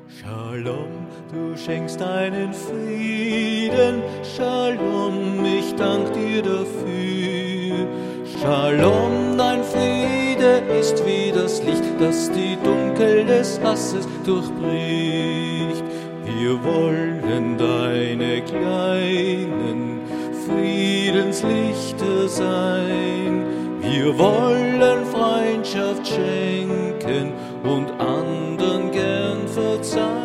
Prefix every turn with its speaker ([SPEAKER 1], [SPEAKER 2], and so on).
[SPEAKER 1] Shalom, du schenkst deinen Frieden. Shalom, ich dank dir dafür. Shalom, dein Friede ist wie das Licht, das die Dunkel des Hasses durchbricht. Wir wollen deine kleinen Friedenslichter sein. Wir wollen Freundschaft schenken und anderen gern verzeihen.